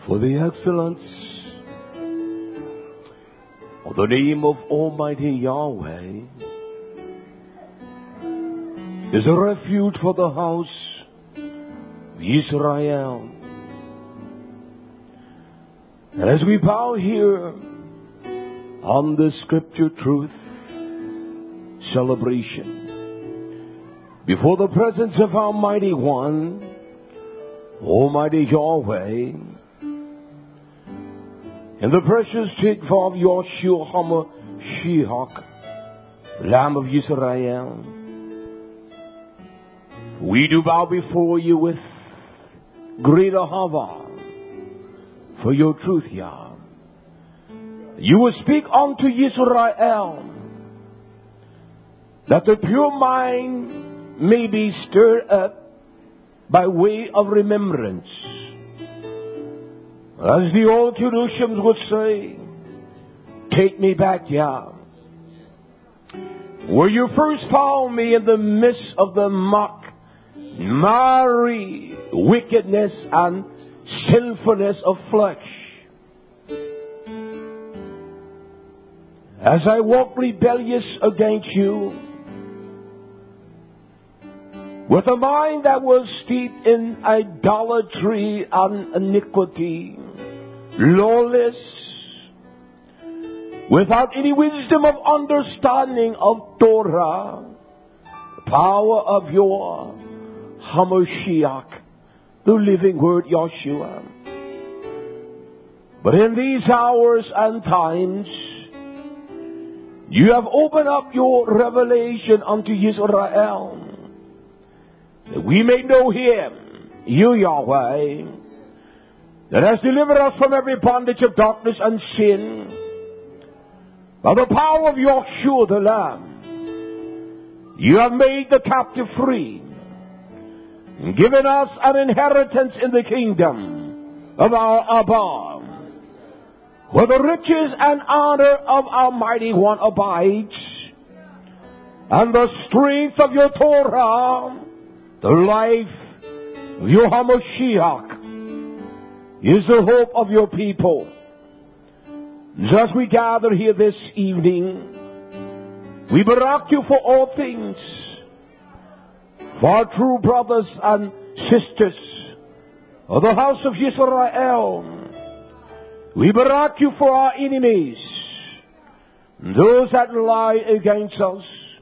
For the excellence of the name of Almighty Yahweh is a refuge for the house of Israel. And as we bow here on the Scripture Truth celebration, before the presence of Almighty One, Almighty Yahweh, in the precious tikva of Yahshua HaMashiach, Lamb of Israel, we do bow before you with great ahava for your truth, Yah. You will speak unto Israel that the pure mind may be stirred up by way of remembrance. As the old Jerusalem would say, take me back, Yah, where you first found me in the midst of the mock, miry wickedness and sinfulness of flesh. As I walked rebellious against you, with a mind that was steeped in idolatry and iniquity, lawless, without any wisdom of understanding of Torah, the power of your HaMashiach, the living word Yahshua. But in these hours and times, you have opened up your revelation unto Israel, that we may know Him, you Yahweh, that has delivered us from every bondage of darkness and sin, by the power of Yahshua the Lamb. You have made the captive free, and given us an inheritance in the kingdom of our Abba, where the riches and honor of Almighty One abides, and the strength of your Torah, the life of your HaMashiach, is the hope of your people. So as we gather here this evening, we barak you for all things, for our true brothers and sisters of the house of Israel. We barak you for our enemies, those that lie against us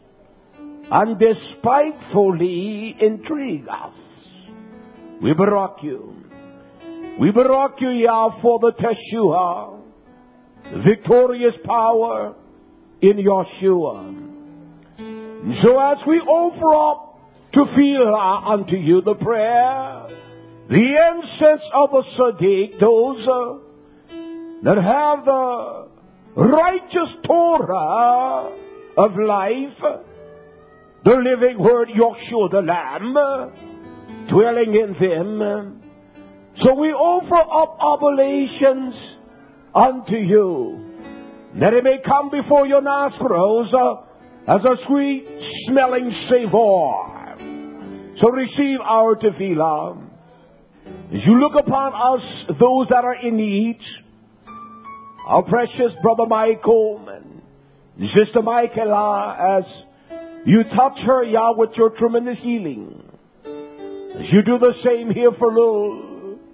and despitefully intrigue us. We barak you. We barak you, Yah, for the Teshuvah, the victorious power in Yahshua. So as we offer up to feel unto you the prayer, the incense of the Sadiq, those that have the righteous Torah of life, the living word Yahshua the Lamb, dwelling in them. So we offer up oblations unto you, that it may come before your nostrils as a sweet smelling savor. So receive our tefillah. As you look upon us, those that are in need, our precious brother Michael and sister Michaela, as you touch her, Yah, with your tremendous healing. As you do the same here for little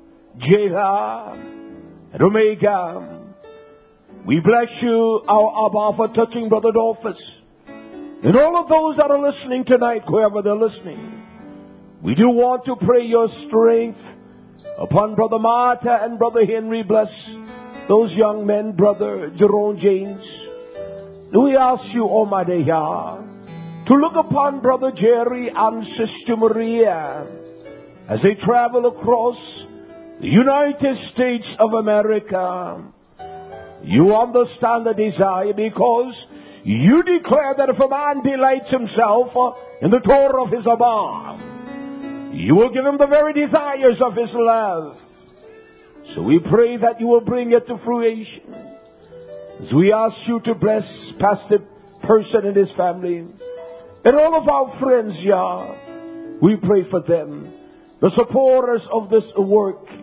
Jela and Omega. We bless you, our Abba, for touching Brother Dolphus. And all of those that are listening tonight, whoever they're listening, we do want to pray your strength upon Brother Martha and Brother Henry. Bless those young men, Brother Jerome James. We ask you, Almighty Yah, to look upon Brother Jerry and Sister Maria as they travel across the United States of America. You understand the desire, because you declare that if a man delights himself in the Torah of his Abba, you will give him the very desires of his love. So we pray that you will bring it to fruition. As we ask you to bless Pastor Person and his family, and all of our friends, Yah, we pray for them, the supporters of this work,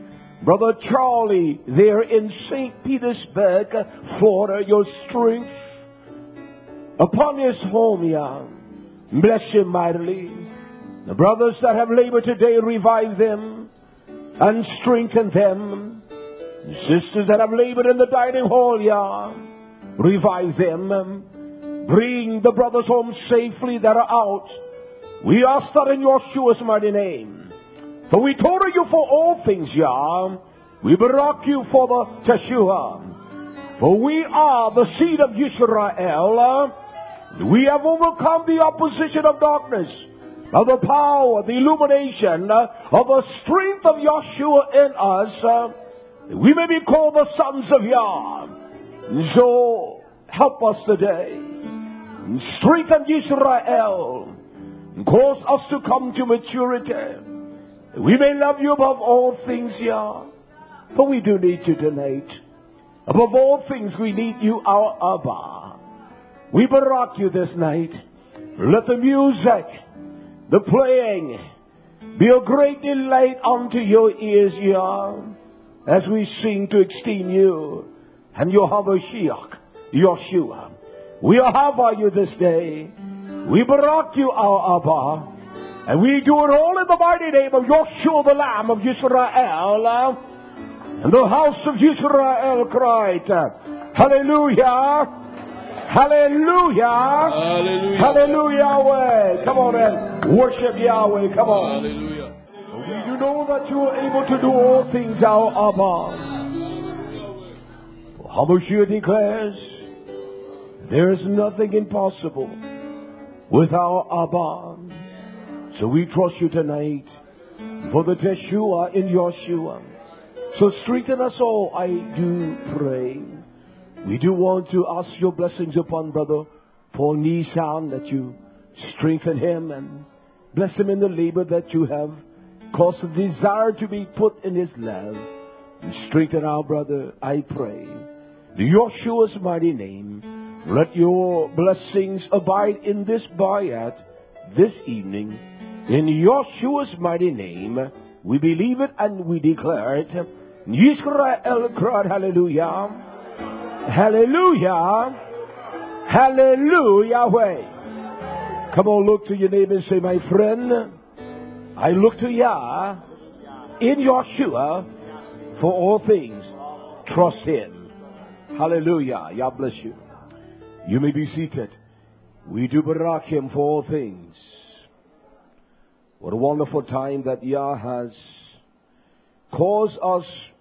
Brother Charlie there in St. Petersburg, Florida, your strength upon his home, yeah. Bless him mightily. The brothers that have labored today, revive them and strengthen them. The sisters that have labored in the dining hall, yeah, revive them. Bring the brothers home safely that are out. We ask that in Yeshua's mighty name. For we told you for all things, Yah. We barak you for the Teshuvah. For we are the seed of Yisrael. We have overcome the opposition of darkness, of the power, the illumination, of the strength of Yeshua in us. We may be called the sons of Yah. So help us today. Strengthen Yisrael. Cause us to come to maturity. We may love you above all things, Yah. For we do need you tonight. Above all things, we need you, our Abba. We barak you this night. Let the music, the playing, be a great delight unto your ears, Yah, as we sing to esteem you and your Hamashiach, Yeshua. We ahava you this day. We barak you, our Abba. And we do it all in the mighty name of Yeshua, the Lamb of Yisrael. And the house of Yisrael cried, Hallelujah. Hallelujah. Hallelujah. Hallelujah, Yahweh. Come on and worship Yahweh. Come on. Hallelujah. We do know that you are able to do all things, our Abba. Hamashiach declares, there is nothing impossible with our Abba. So we trust you tonight for the Teshuvah in Yeshua. So strengthen us all, I do pray. We do want to ask your blessings upon Brother Paul Nishan, that you strengthen him and bless him in the labor that you have caused a desire to be put in his lap. And strengthen our brother, I pray. In Yeshua's mighty name, let your blessings abide in this bayat this evening. In Yeshua's mighty name, we believe it and we declare it. Yisrael cried, hallelujah. Hallelujah. Hallelujah, Yahweh. Come on, look to your neighbor and say, my friend, I look to Yah in Yeshua for all things. Trust him. Hallelujah. Yah bless you. You may be seated. We do barak him for all things. What a wonderful time that Yah has caused us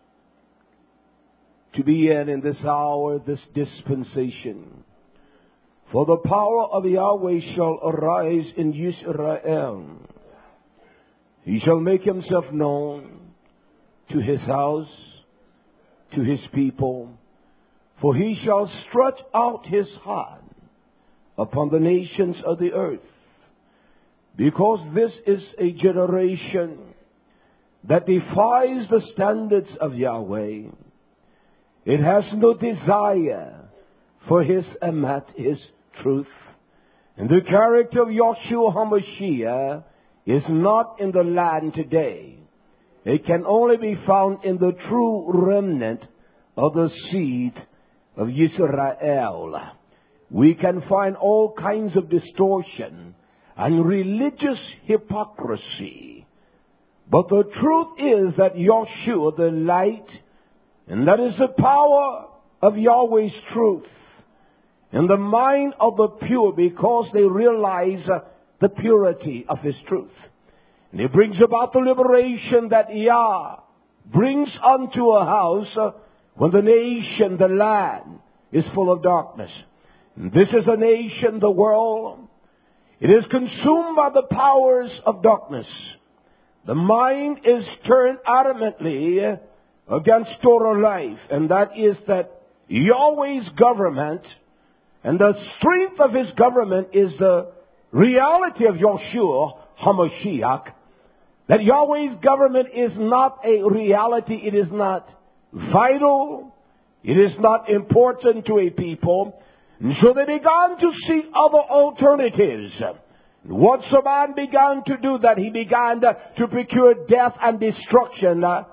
to be in this hour, this dispensation. For the power of Yahweh shall arise in Yisrael. He shall make himself known to his house, to his people. For he shall stretch out his hand upon the nations of the earth. Because this is a generation that defies the standards of Yahweh. It has no desire for his emet, his truth. And the character of Yeshua HaMashiach is not in the land today. It can only be found in the true remnant of the seed of Yisrael. We can find all kinds of distortion and religious hypocrisy. But the truth is that Yeshua, the light, and that is the power of Yahweh's truth in the mind of the pure, because they realize the purity of his truth. And it brings about the liberation that Yah brings unto a house when the nation, the land, is full of darkness. And this is a nation, the world. It is consumed by the powers of darkness. The mind is turned adamantly against Torah life, and that is that Yahweh's government and the strength of his government is the reality of Yeshua HaMashiach. That Yahweh's government is not a reality, it is not vital, it is not important to a people. And so they began to seek other alternatives. Once a man began to do that, he began to procure death and destruction.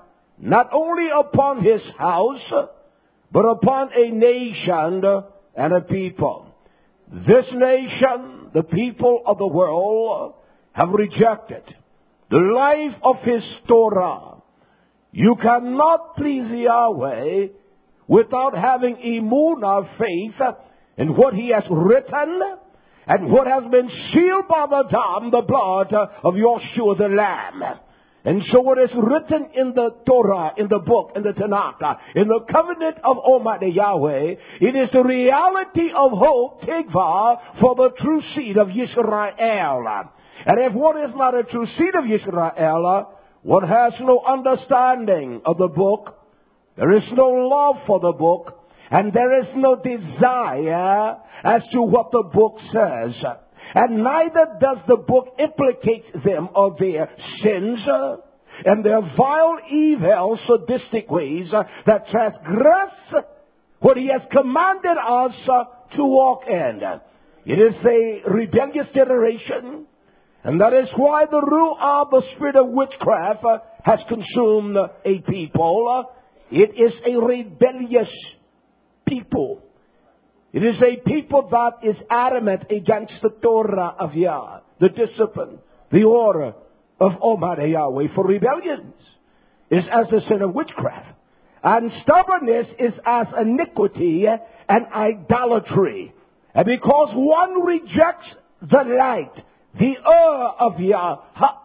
not only upon his house, but upon a nation and a people. This nation, the people of the world, have rejected the life of his Torah. You cannot please Yahweh without having emunah, faith, in what he has written and what has been sealed by the dam, the blood of Yeshua the Lamb. And so what is written in the Torah, in the book, in the Tanakh, in the covenant of Almighty Yahweh, it is the reality of hope, tikvah, for the true seed of Yisrael. And if one is not a true seed of Yisrael, one has no understanding of the book, there is no love for the book, and there is no desire as to what the book says. And neither does the book implicate them of their sins and their vile, evil, sadistic ways that transgress what he has commanded us to walk in. It is a rebellious generation, and that is why the Ruah, the spirit of witchcraft, has consumed a people. It is a rebellious people. It is a people that is adamant against the Torah of Yah, the discipline, the order of Almighty Yahweh. For rebellions is as the sin of witchcraft, and stubbornness is as iniquity and idolatry. And because one rejects the light, the of Yah,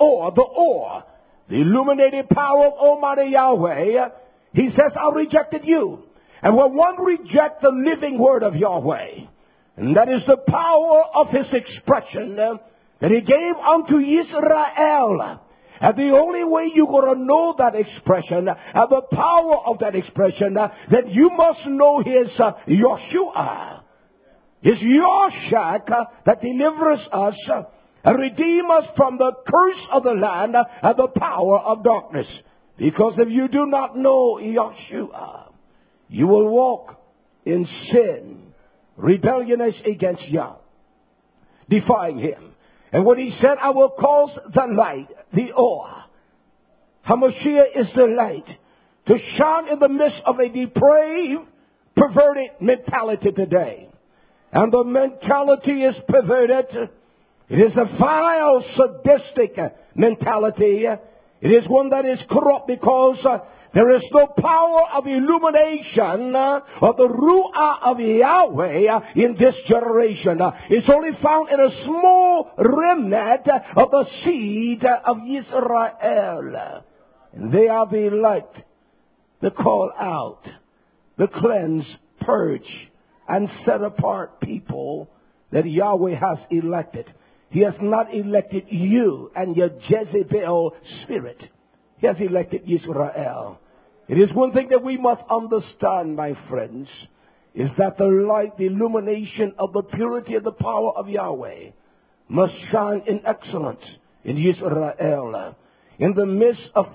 the illuminated power of Almighty Yahweh, he says, I rejected you. And when one rejects the living word of Yahweh, and that is the power of his expression that he gave unto Israel, and the only way you're going to know that expression and the power of that expression, that you must know his Yeshua, his Yoshak that delivers us and redeem us from the curse of the land and the power of darkness. Because if you do not know Yeshua, you will walk in sin, rebelliousness against Yah, defying him. And when he said, I will cause the light, the Or, Hamashiach is the light, to shine in the midst of a depraved, perverted mentality today. And the mentality is perverted. It is a vile, sadistic mentality. It is one that is corrupt because there is no power of illumination of the Ruah of Yahweh in this generation. It's only found in a small remnant of the seed of Israel. And they are the elect, the call out, the cleanse, purge, and set apart people that Yahweh has elected. He has not elected you and your Jezebel spirit. He has elected Israel. It is one thing that we must understand, my friends, is that the light, the illumination of the purity and the power of Yahweh must shine in excellence in Israel. In the midst of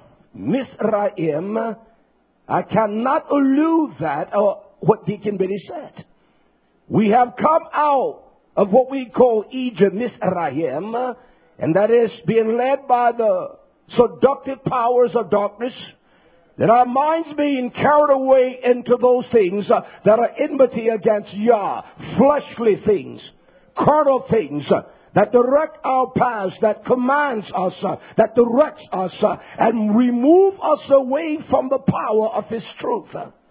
Mizraim, I cannot elude that, or what Deacon Billy said. We have come out of what we call Egypt, Mizraim, and that is being led by the seductive powers of darkness, that our minds being carried away into those things that are enmity against Yah, fleshly things, carnal things, that direct our paths, that commands us, that directs us, and remove us away from the power of his truth.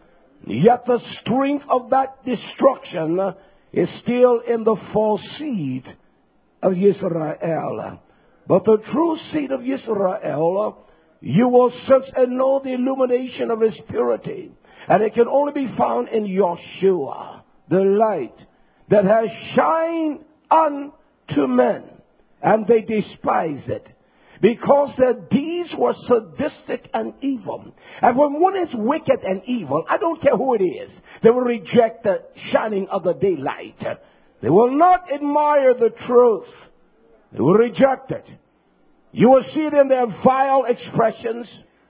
Yet the strength of that destruction is still in the false seed of Israel. But the true seed of Israel, you will sense and know the illumination of his purity. And it can only be found in Yeshua, the light that has shined unto men, and they despise it, because their deeds were sadistic and evil. And when one is wicked and evil, I don't care who it is, they will reject the shining of the daylight. They will not admire the truth. They will reject it. You will see it in their vile expressions,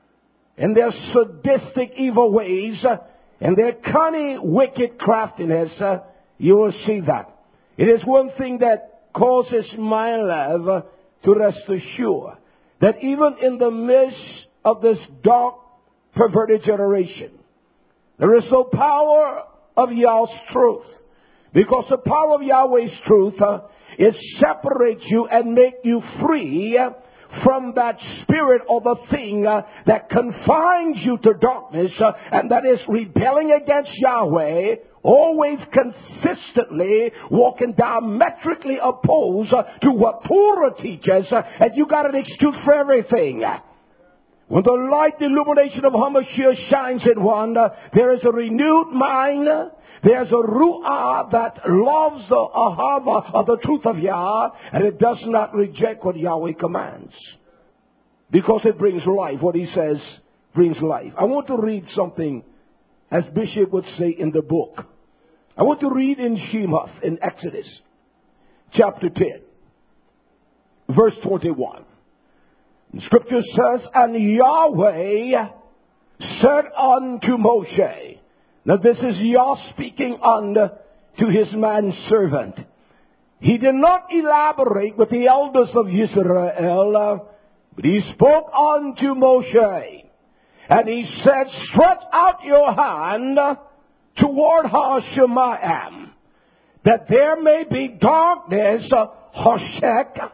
in their sadistic evil ways, in their cunning wicked craftiness. You will see that. It is one thing that causes my love to rest assured that even in the midst of this dark perverted generation. There is no power of Yahweh's truth. Because the power of Yahweh's truth, it separates you and make you free from that spirit or the thing that confines you to darkness and that is rebelling against Yahweh, always consistently walking diametrically opposed to what Torah teaches, and you got an excuse for everything. When the light, the illumination of HaMashiach shines in one, there is a renewed mind. There's a ru'ah that loves the ahava of the truth of Yah, and it does not reject what Yahweh commands. Because it brings life. What he says brings life. I want to read something, as Bishop would say, in the book. I want to read in Shemoth, in Exodus, chapter 10, verse 21. The scripture says, and Yahweh said unto Moshe. Now this is Yah speaking unto his manservant. He did not elaborate with the elders of Israel, but he spoke unto Moshe. And he said, stretch out your hand toward Hashemayim, that there may be darkness, Hoshek,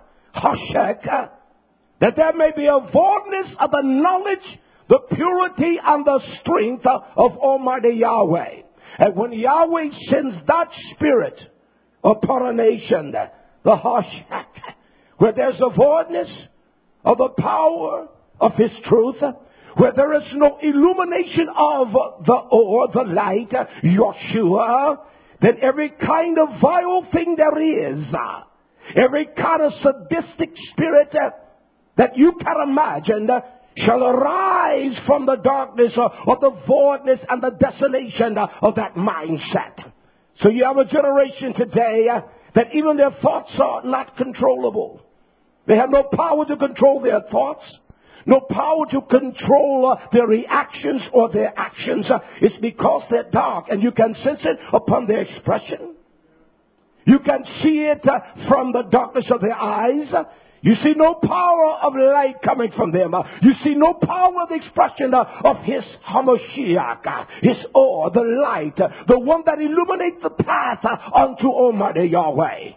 that there may be a voidness of the knowledge, the purity and the strength of Almighty Yahweh. And when Yahweh sends that spirit upon a nation, the Hoshek, where there's a voidness of the power of His truth, where there is no illumination of the light, Yeshua, then every kind of vile thing there is, every kind of sadistic spirit that you can imagine shall arise from the darkness or the voidness and the desolation of that mindset. So you have a generation today that even their thoughts are not controllable. They have no power to control their thoughts, no power to control their reactions or their actions. It's because they're dark, and you can sense it upon their expression. You can see it from the darkness of their eyes. You see no power of light coming from them. You see no power of the expression of His HaMashiach, His Or, the light, the one that illuminates the path unto Almighty Yahweh.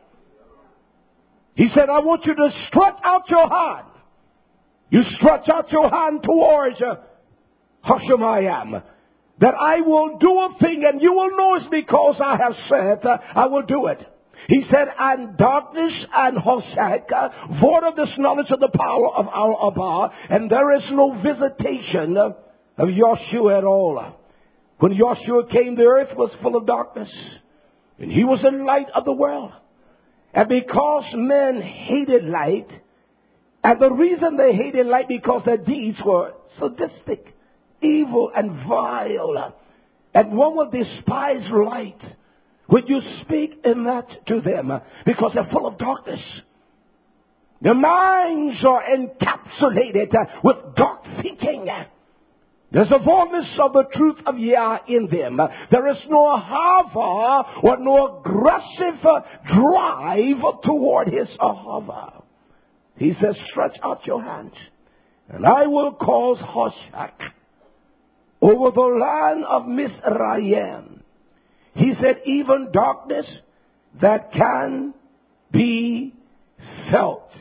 He said, I want you to stretch out your hand. You stretch out your hand towards Hashemayim, that I will do a thing and you will know it's because I have said I will do it. He said, and darkness and Hoshek, void of this knowledge of the power of our Abba, and there is no visitation of Yeshua at all. When Yeshua came, the earth was full of darkness, and He was the light of the world. And because men hated light, and the reason they hated light because their deeds were sadistic, evil, and vile, and one would despise light when you speak in that to them, because they're full of darkness. Their minds are encapsulated with dark thinking. There's a voidness of the truth of Yah in them. There is no ahava or no aggressive drive toward His ahava. He says, stretch out your hand, and I will cause Hoshek over the land of Mizraim. He said, even darkness that can be felt.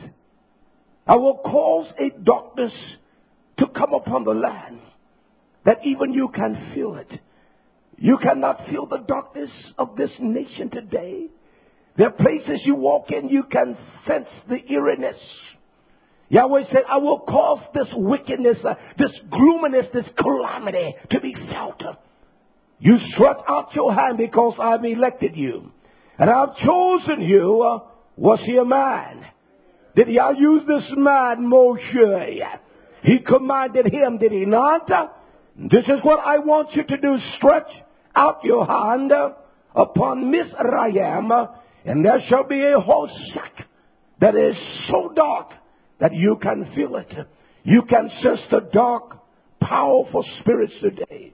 I will cause a darkness to come upon the land that even you can feel it. You cannot feel the darkness of this nation today. There are places you walk in, you can sense the eeriness. Yahweh said, I will cause this wickedness, this gloominess, this calamity to be felt. You stretch out your hand because I've elected you. And I've chosen you. Was he a man? Did I use this man, Moshe? He commanded him, did he not? This is what I want you to do. Stretch out your hand upon Mizraim, and there shall be a Hoshek that is so dark that you can feel it. You can sense the dark, powerful spirits today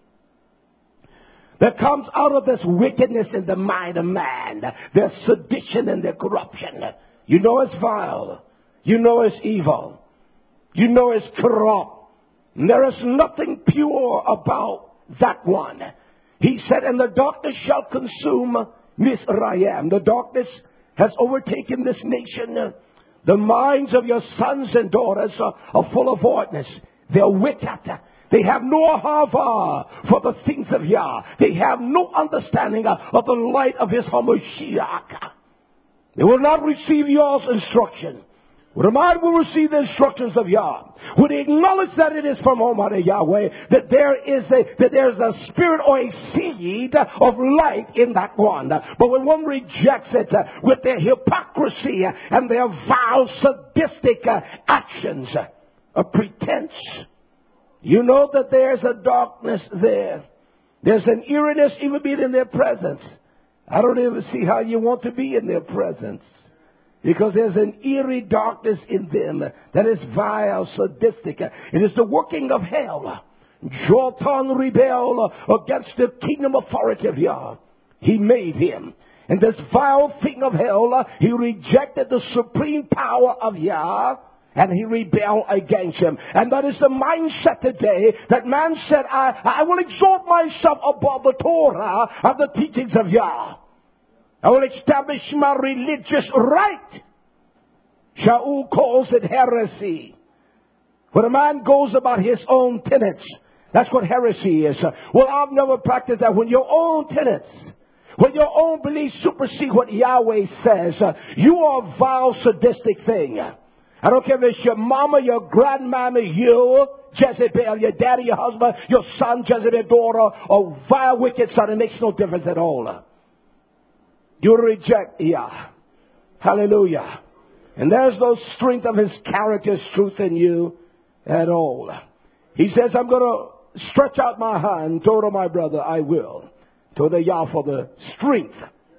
that comes out of this wickedness in the mind of man. Their sedition and their corruption. You know it's vile. You know it's evil. You know it's corrupt. There is nothing pure about that one. He said, and the darkness shall consume Mizraim. The darkness has overtaken this nation. The minds of your sons and daughters are full of voidness. They're wicked. They have no ahava for the things of Yah. They have no understanding of the light of His HaMashiach. They will not receive Yah's instruction. The mind will receive the instructions of Yah. Would acknowledge that it is from Almighty Yahweh, that there's a spirit or a seed of light in that one. But when one rejects it with their hypocrisy and their vile sadistic actions, a pretense, you know that there's a darkness there. There's an eeriness even being in their presence. I don't even see how you want to be in their presence. Because there's an eerie darkness in them that is vile, sadistic. It is the working of hell. Jotan rebelled against the kingdom authority of Yah. He made him. And this vile thing of hell, he rejected the supreme power of Yah. And he rebelled against him. And that is the mindset today that man said, I will exalt myself above the Torah and the teachings of Yah. I will establish my religious right. Shaul calls it heresy. When a man goes about his own tenets, that's what heresy is. Well, I've never practiced that. When your own tenets, when your own beliefs supersede what Yahweh says, you are a vile, sadistic thing. I don't care if it's your mama, your grandmama, you, Jezebel, your daddy, your husband, your son, Jezebel, daughter, or vile, wicked son. It makes no difference at all. You reject Yah. Hallelujah. And there's no strength of His character's truth in you at all. He says, I'm going to stretch out my hand toward my brother. I will. To the Yah for the strength.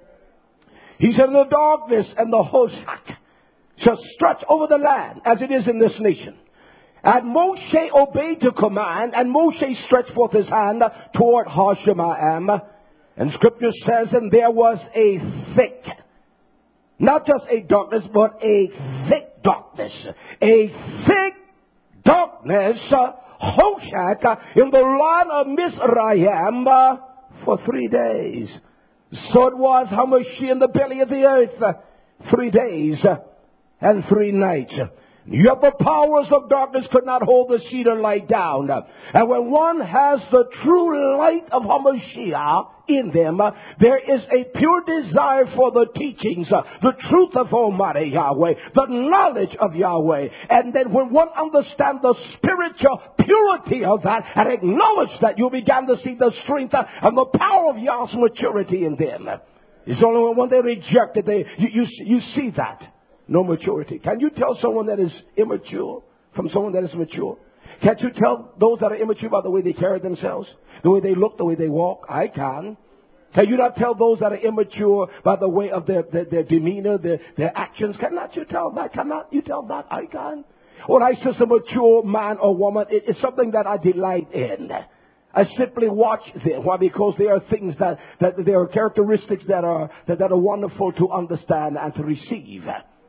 He said, the darkness and the hoshak shall stretch over the land as it is in this nation. And Moshe obeyed the command, and Moshe stretched forth his hand toward Har-Shemaim. And Scripture says, and there was a thick, not just a darkness, but a thick darkness. A thick darkness, Hoshak, in the land of Mizraim for 3 days. So it was Hamashiach in the belly of the earth 3 days and 3 nights. Yet the powers of darkness could not hold the cedar light down. And when one has the true light of Hamashiach in them, there is a pure desire for the teachings, the truth of Almighty Yahweh, the knowledge of Yahweh. And then when one understands the spiritual purity of that and acknowledge that, you begin to see the strength and the power of Yah's maturity in them. It's only when they reject it, you see that. No maturity. Can you tell someone that is immature from someone that is mature? Can't you tell those that are immature by the way they carry themselves? The way they look, the way they walk? I can. Can you not tell those that are immature by the way of their demeanor, their actions? Cannot you tell that? Cannot you tell that? I can. When I see a mature man or woman, it's something that I delight in. I simply watch them. Why? Because there are things that there are characteristics that are wonderful to understand and to receive.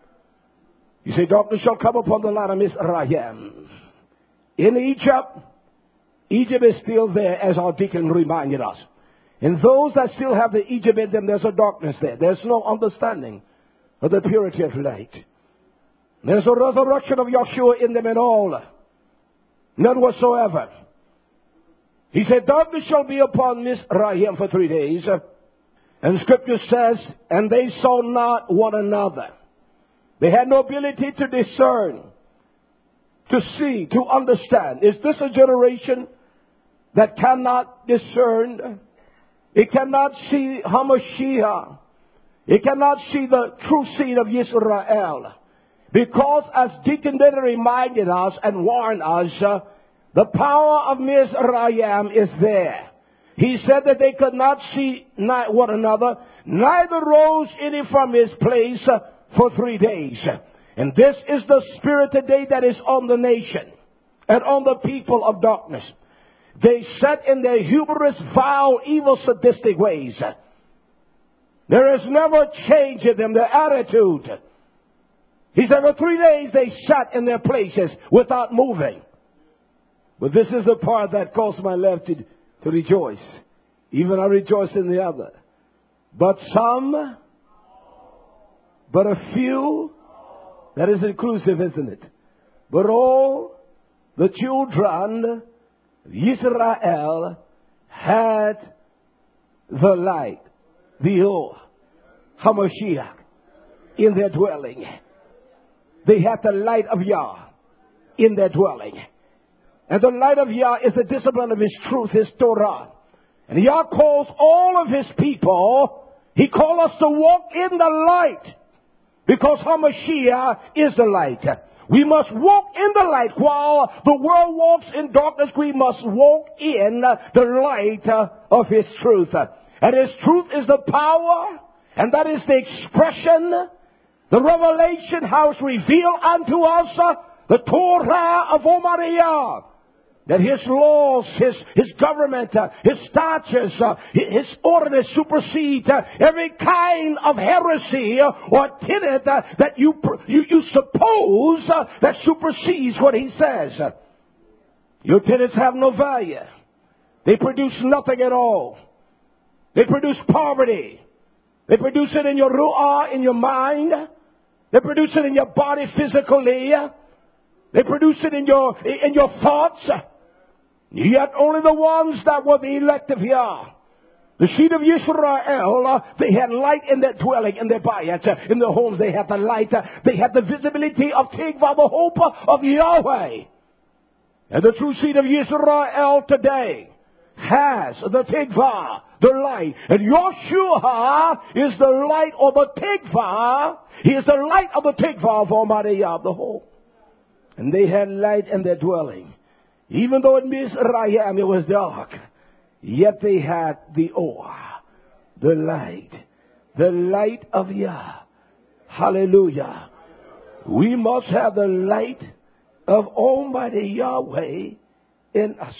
You say, darkness shall come upon the land of Mizraim. In Egypt is still there, as our deacon reminded us. And those that still have the Egypt in them, there's a darkness there. There's no understanding of the purity of light. There's a resurrection of Yahshua in them and all. None whatsoever. He said, darkness shall be upon Mizraim for 3 days. And Scripture says, and they saw not one another. They had no ability to discern, to see, to understand. Is this a generation that cannot discern? It cannot see Hamashiach. It cannot see the true seed of Yisrael. Because as Deacon Denner reminded us and warned us, the power of Mizraim is there. He said that they could not see one another, neither rose any from his place for 3 days. And this is the spirit today that is on the nation and on the people of darkness. They sat in their hubris, vile, evil, sadistic ways. There is never change in them, their attitude. He said for 3 days they sat in their places without moving. But this is the part that caused my left to rejoice. Even I rejoice in the other. But some, but a few, that is inclusive, isn't it? But all the children of Israel had the light, the Or, HaMashiach, in their dwelling. They had the light of Yah in their dwelling. And the light of Yah is the discipline of His truth, His Torah. And Yah calls all of His people, He calls us to walk in the light. Because HaMashiach is the light. We must walk in the light. While the world walks in darkness, we must walk in the light of His truth. And His truth is the power, and that is the expression, the revelation, how it's revealed unto us, the Torah of Almighty Yah. That His laws, His government, His statutes, His ordinance supersede every kind of heresy or tenet that you suppose that supersedes what He says. Your tenets have no value. They produce nothing at all. They produce poverty. They produce it in your ru'ah, in your mind. They produce it in your body physically. They produce it in your thoughts. Yet only the ones that were the elect of Yah, the seed of Yisrael, they had light in their dwelling, in their bayats, in their homes. They had the light. They had the visibility of Tikva, the hope of Yahweh. And the true seed of Yisrael today has the Tikva, the light. And Yeshua is the light of the Tikva. He is the light of the Tikva of Almighty Yah, the hope. And they had light in their dwelling. Even though in Mizraim it was dark, yet they had the Or, the light of Yah. Hallelujah. We must have the light of Almighty Yahweh in us.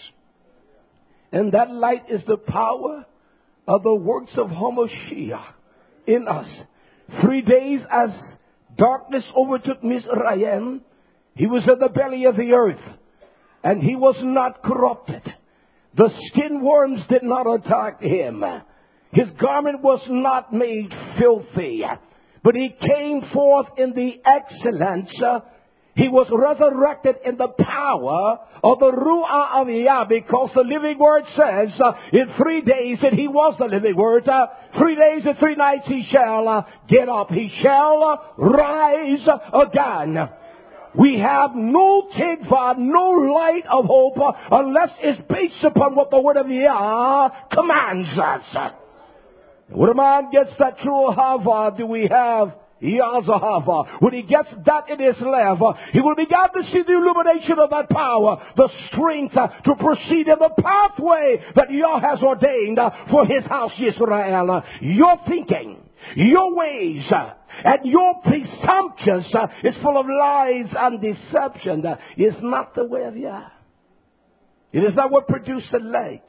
And that light is the power of the works of HaMashiach in us. 3 days as darkness overtook Mizraim, he was in the belly of the earth. And he was not corrupted. The skin worms did not attack him. His garment was not made filthy. But he came forth in the excellence. He was resurrected in the power of the Ruah of Yah, because the living word says in 3 days that he was the living word. 3 days and 3 nights he shall get up. He shall rise again. We have no tikva, no light of hope, unless it's based upon what the word of Yah commands us. When a man gets that true ahava, do we have Yah's ahava? When he gets that in his life, he will begin to see the illumination of that power, the strength to proceed in the pathway that Yah has ordained for His house, Israel. Your thinking, your ways, and your presumptions is full of lies and deception. Is not the way of Yah. It is not what produced the light.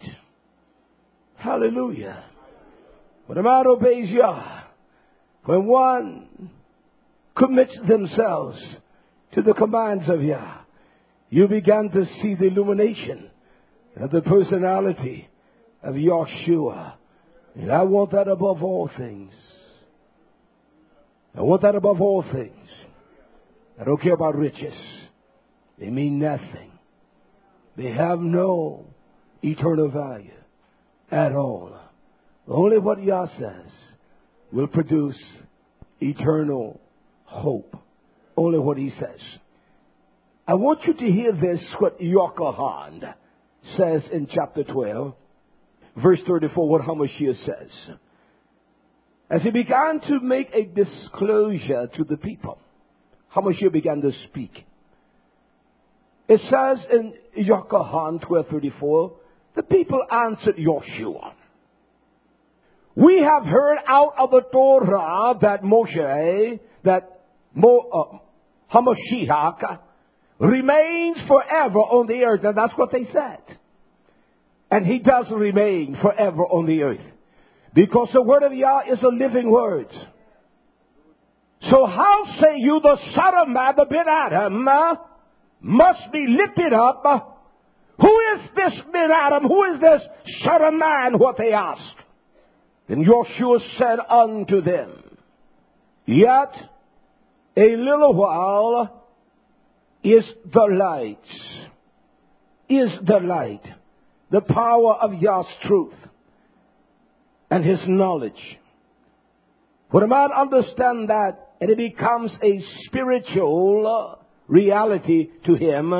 Hallelujah. When a man obeys Yah, when one commits themselves to the commands of Yah, you begin to see the illumination of the personality of Yeshua. And I want that above all things. I want that above all things. I don't care about riches. They mean nothing. They have no eternal value at all. Only what Yah says will produce eternal hope. Only what He says. I want you to hear this, what Yochanan says in chapter 12, verse 34, what HaMashiach says. As he began to make a disclosure to the people, HaMashiach began to speak. It says in Yochanan 12:34, the people answered Yeshua, we have heard out of the Torah that HaMashiach remains forever on the earth. And that's what they said. And He does remain forever on the earth. Because the word of Yah is a living word. So how say you the Son of Man, the Ben Adam, must be lifted up? Who this Ben Adam? Who is this son of man? What they asked. Then Joshua said unto them, yet a little while is the light, the power of Yah's truth and his knowledge. When a man understands that, and it becomes a spiritual reality to him,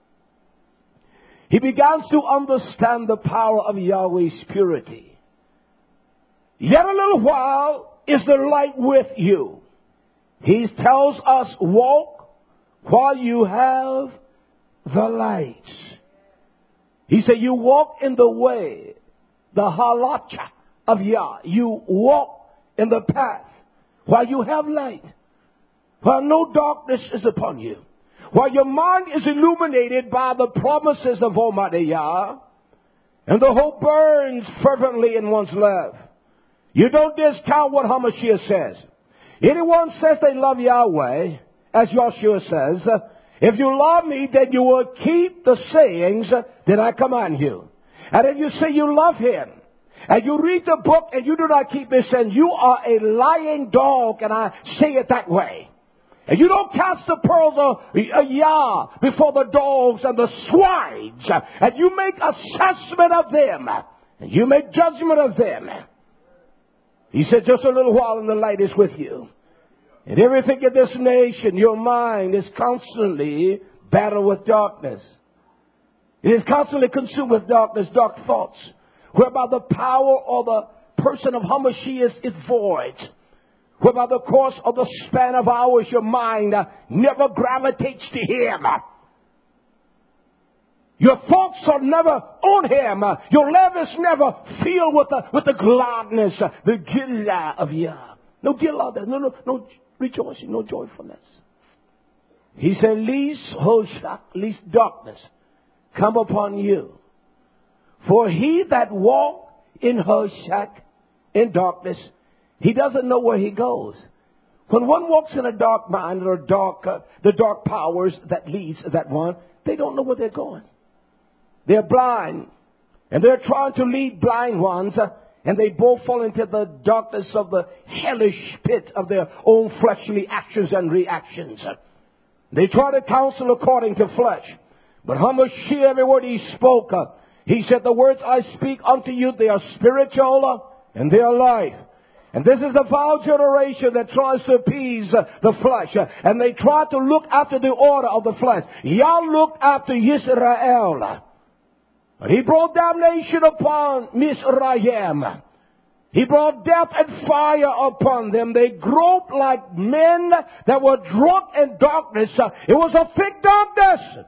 he begins to understand the power of Yahweh's purity. Yet a little while is the light with you. He tells us, walk while you have the light. He said, you walk in the way, the halacha of Yah. You walk in the path while you have light, while no darkness is upon you, while your mind is illuminated by the promises of Almighty Yah, and the hope burns fervently in one's love. You don't discount what HaMashiach says. Anyone says they love Yahweh, as Joshua says, if you love me, then you will keep the sayings that I command you. And if you say you love him, and you read the book and you do not keep his sayings, you are a lying dog, and I say it that way. And you don't cast the pearls of Yah before the dogs and the swines, and you make assessment of them, and you make judgment of them. He said, just a little while and the light is with you. And everything in this nation, your mind is constantly battled with darkness. It is constantly consumed with darkness, dark thoughts, whereby the power or the person of HaMashiach is void. Whereby the course of the span of hours, your mind never gravitates to him. Your thoughts are never on him. Your love is never filled with the gladness, the gillah of Yah. No gillah, no rejoicing, no joyfulness. He said, least darkness come upon you. For he that walk in Hoshak, in darkness, he doesn't know where he goes. When one walks in a dark mind or the dark powers that leads that one, they don't know where they're going. They're blind, and they're trying to lead blind ones, and they both fall into the darkness of the hellish pit of their own fleshly actions and reactions. They try to counsel according to flesh. But HaMashiach, every word he spoke, he said, the words I speak unto you, they are spiritual and they are life. And this is the foul generation that tries to appease the flesh. And they try to look after the order of the flesh. Yah looked after Yisrael. But he brought damnation upon Mizraim. He brought death and fire upon them. They groped like men that were drunk in darkness. It was a thick darkness.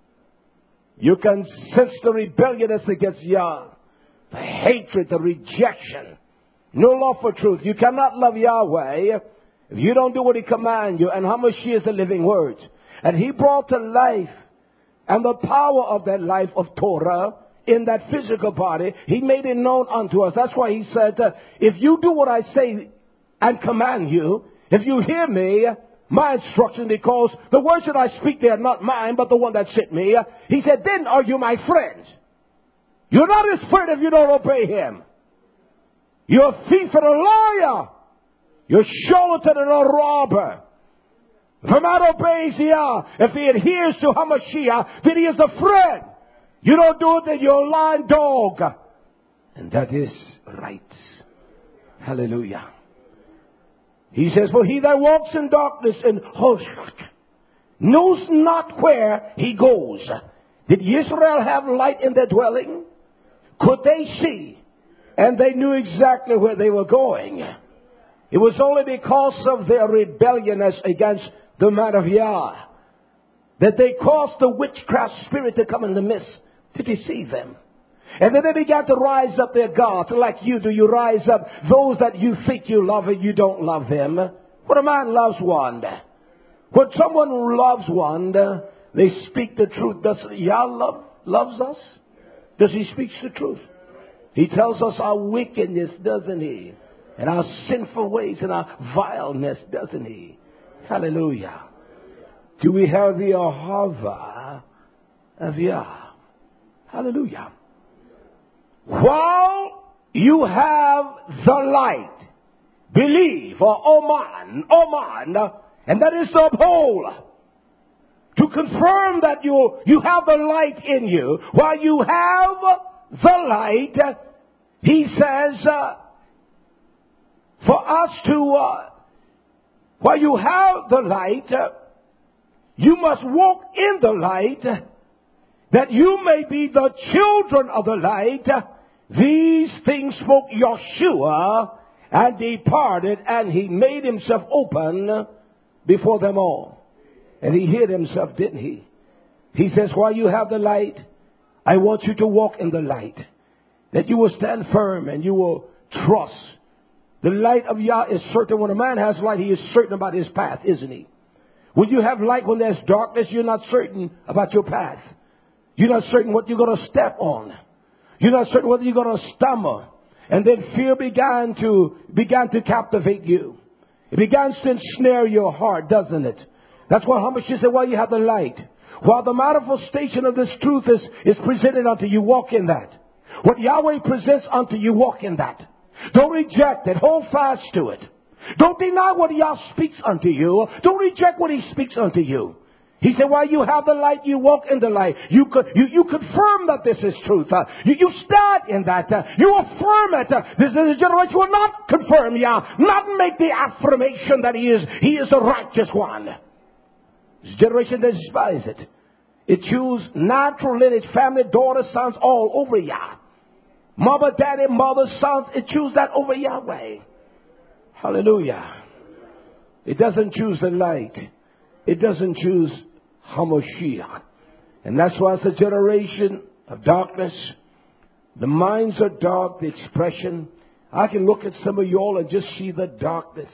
You can sense the rebelliousness against Yah. The hatred, the rejection. No love for truth. You cannot love Yahweh if you don't do what he commands you. And HaMashiach is the living word. And he brought to life and the power of that life of Torah in that physical body. He made it known unto us. That's why he said, if you do what I say and command you, if you hear me, my instruction, because the words that I speak, they are not mine, but the one that sent me. He said, then are you my friend? You're not his friend if you don't obey him. You're a thief and a liar. You're a charlatan and a robber. If a man obeys Yah, if he adheres to HaMashiach, then he is the friend. You don't do it, then you're a lying dog. And that is right. Hallelujah. He says, for he that walks in darkness and knows not where he goes. Did Israel have light in their dwelling? Could they see? And they knew exactly where they were going. It was only because of their rebelliousness against the man of Yah that they caused the witchcraft spirit to come in the midst to deceive them. And then they began to rise up their gods like you do. You rise up those that you think you love and you don't love them. When a man loves one, when someone loves one, they speak the truth. Does Yah loves us? Does he speak the truth? He tells us our wickedness, doesn't he? And our sinful ways and our vileness, doesn't he? Hallelujah. Do we have the Ahava of Yah? Hallelujah. While you have the light, believe, or oman, and that is to uphold, to confirm that you have the light in you. While you have the light, he says, for us to, while you have the light, you must walk in the light, that you may be the children of the light. These things spoke Yeshua, and departed, and he made himself open before them all. And he hid himself, didn't he? He says, while you have the light, I want you to walk in the light, that you will stand firm and you will trust. The light of Yah is certain. When a man has light, he is certain about his path, isn't he? When you have light, when there's darkness, you're not certain about your path. You're not certain what you're going to step on. You're not certain whether you're going to stumble. And then fear began to captivate you. It begins to ensnare your heart, doesn't it? That's what Hamashiach said, while you have the light. While the manifestation of this truth is presented unto you, walk in that. What Yahweh presents unto you, walk in that. Don't reject it. Hold fast to it. Don't deny what Yah speaks unto you. Don't reject what he speaks unto you. He said, while you have the light, you walk in the light. You confirm that this is truth. You stand in that. You affirm it. This generation will not confirm Yah, not make the affirmation that he is the righteous one. This generation despises it. It chooses natural lineage, family, daughters, sons, all over Yah. Mother, daddy, mother, sons, it chooses that over Yahweh. Hallelujah. It doesn't choose the light. It doesn't choose Hamashiach. And that's why it's a generation of darkness. The minds are dark, the expression. I can look at some of y'all and just see the darkness.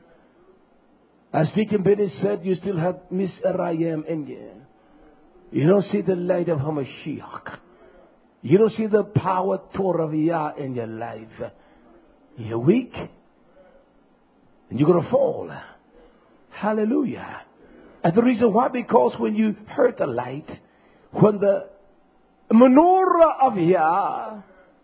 As Deacon Benny said, you still have Miss Arayam in you. You don't see the light of Hamashiach. You don't see the power Torah of Yah in your life. You're weak. And you're going to fall. Hallelujah. And the reason why, because when you heard the light, when the menorah of Yah,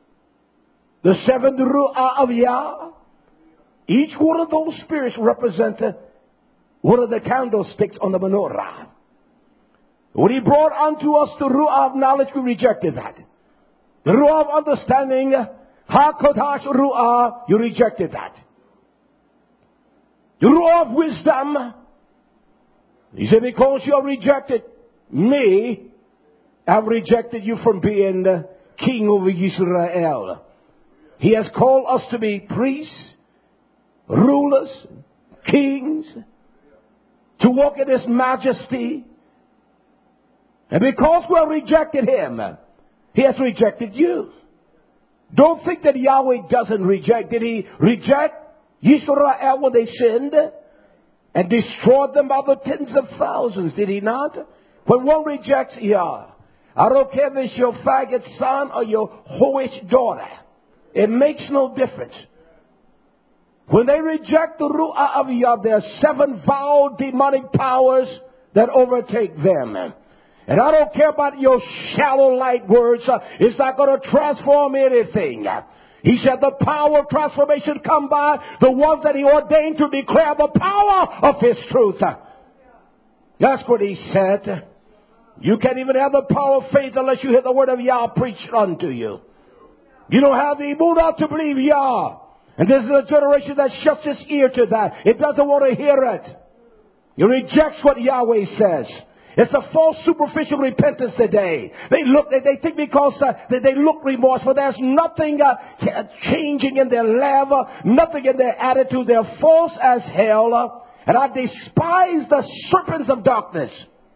the seven ru'ah of Yah, each one of those spirits represented one of the candlesticks on the menorah. When he brought unto us the ru'ah of knowledge, we rejected that. The ru'ah of understanding, HaKodash ru'ah, you rejected that. The ru'ah of wisdom, he said, because you have rejected me, I've rejected you from being the king over Israel. He has called us to be priests, rulers, kings, to walk in his majesty. And because we have rejected him, he has rejected you. Don't think that Yahweh doesn't reject. Did he reject Israel when they sinned and destroyed them by the tens of thousands? Did he not? When one rejects Yah, I don't care if it's your faggot son or your hoish daughter. It makes no difference. When they reject the Ru'ah of Yah, there are 7 vile demonic powers that overtake them. And I don't care about your shallow light words. It's not going to transform anything. He said the power of transformation come by the ones that he ordained to declare the power of his truth. That's what he said. You can't even have the power of faith unless you hear the word of Yah preached unto you. You don't have the imunah to believe Yah. And this is a generation that shuts its ear to that. It doesn't want to hear it. It rejects what Yahweh says. It's a false superficial repentance today. They think because they look remorseful, there's nothing changing in their level, nothing in their attitude. They're false as hell. And I despise the serpents of darkness.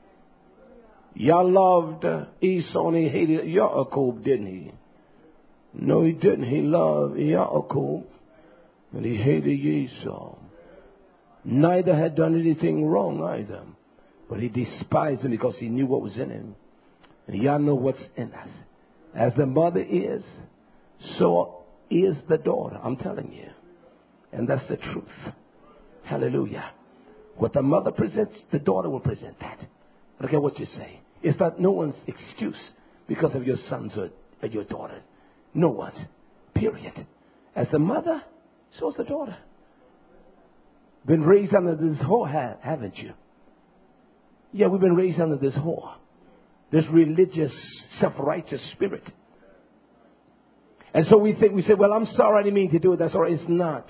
Yah loved Esau and he hated Yaakov, didn't he? No, he didn't. He loved Yaakov and he hated Esau. Neither had done anything wrong either. But he despised him because he knew what was in him. And Yah know what's in us. As the mother is, so is the daughter. I'm telling you. And that's the truth. Hallelujah. What the mother presents, the daughter will present that. I don't care what you say. It's not no one's excuse. because of your sons or your daughters. No one. Period. As the mother, so is the daughter. Been raised under this whore, haven't you? Yeah, we've been raised under this whore. This religious, self-righteous spirit. And so we say, well, I'm sorry, I didn't mean to do it. That's all right. It's not.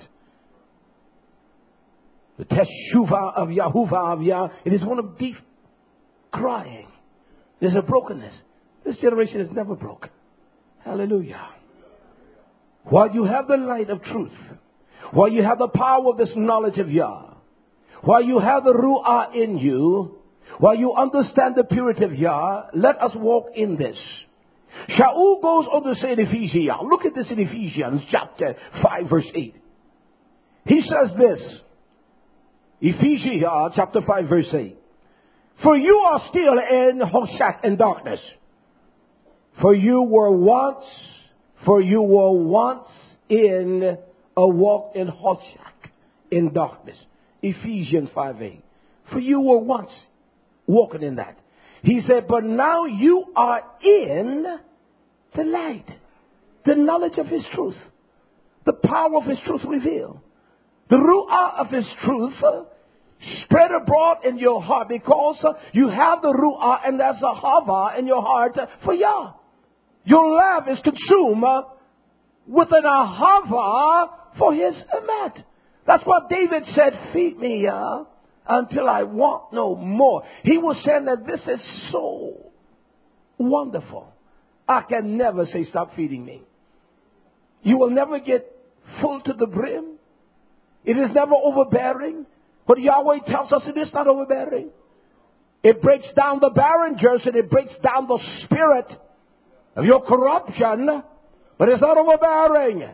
The teshuvah of Yahuwah of Yah, it is one of deep crying. There's a brokenness. This generation is never broken. Hallelujah. While you have the light of truth, while you have the power of this knowledge of Yah, while you have the Ruah in you, while you understand the purity of Yah, let us walk in this. Shaul goes on to say in Ephesians, look at this in Ephesians chapter 5 verse 8. He says this, Ephesians chapter 5 verse 8. For you are still in Hoshak in darkness. For you were once in a walk in Hoshak in darkness. Ephesians 5:8. For you were once walking in that. He said, but now you are in the light. The knowledge of His truth. The power of His truth revealed. The Ruah of His truth spread abroad in your heart because you have the Ruah and there's a Hava in your heart for Yah. Your love is consumed with an Ahava for His Emet. That's what David said, feed me, Yah, until I want no more. He was saying that this is so wonderful. I can never say, stop feeding me. You will never get full to the brim. It is never overbearing. But Yahweh tells us it is not overbearing. It breaks down the barriers and it breaks down the spirit of your corruption. But it's not overbearing.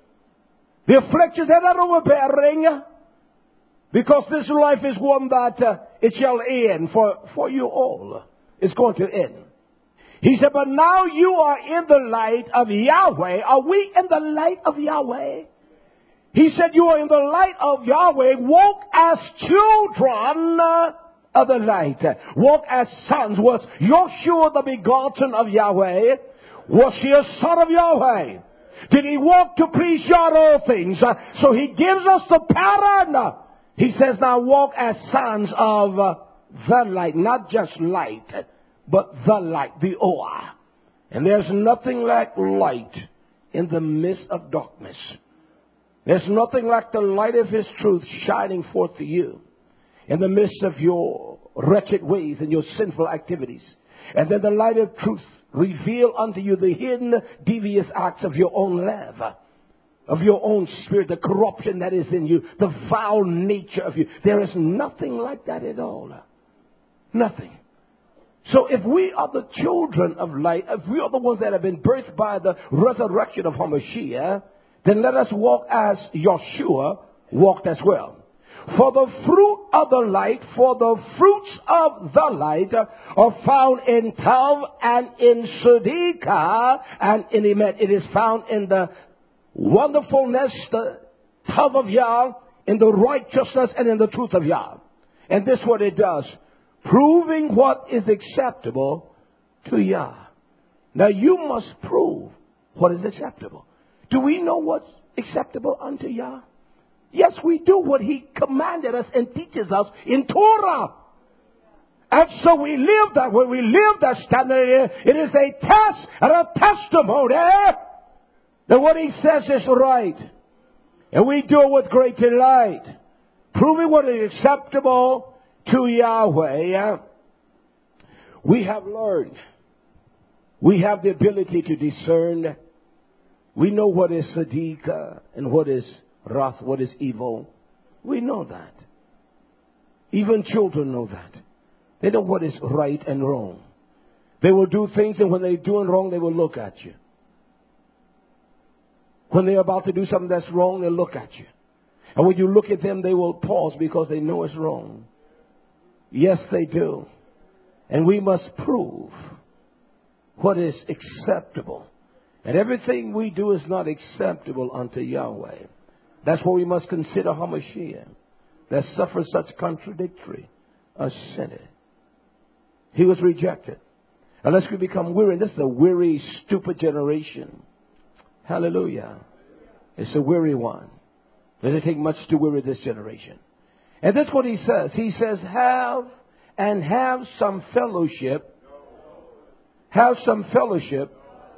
The afflictions are not overbearing. Because this life is one that it shall end for you all. It's going to end. He said, but now you are in the light of Yahweh. Are we in the light of Yahweh? He said, you are in the light of Yahweh. Walk as children of the light. Walk as sons. Was Joshua the begotten of Yahweh? Was he a son of Yahweh? Did he walk to please Yah all things? So he gives us the pattern. He says, now walk as sons of the light. Not just light, but the light, the Oah. And there's nothing like light in the midst of darkness. There's nothing like the light of His truth shining forth to you in the midst of your wretched ways and your sinful activities. And then the light of truth reveal unto you the hidden devious acts of your own life, of your own spirit, the corruption that is in you, the foul nature of you. There is nothing like that at all. Nothing. So if we are the children of light, if we are the ones that have been birthed by the resurrection of HaMashiach, then let us walk as Yeshua walked as well. For the fruit of the light, for the fruits of the light are found in Tav and in Sedekah and in Emet. It is found in the wonderfulness, the Tav of Yah, in the righteousness and in the truth of Yah. And this is what it does. Proving what is acceptable to Yah. Now you must prove what is acceptable. Do we know what's acceptable unto Yah? Yes, we do what He commanded us and teaches us in Torah. And so we live that way. We live that standard. It is a test and a testimony that what He says is right. And we do it with great delight. Proving what is acceptable to Yahweh. We have learned. We have the ability to discern. We know what is Sedekah and what is wrath, what is evil. We know that. Even children know that. They know what is right and wrong. They will do things, and when they're doing wrong, they will look at you. When they're about to do something that's wrong, they'll look at you. And when you look at them, they will pause because they know it's wrong. Yes, they do. And we must prove what is acceptable. And everything we do is not acceptable unto Yahweh. That's what we must consider HaMashiach, that suffers such contradictory a sinner. He was rejected. Unless we become weary. This is a weary, stupid generation. Hallelujah. It's a weary one. Doesn't take much to weary this generation. And that's what he says. He says, have some fellowship. Have some fellowship.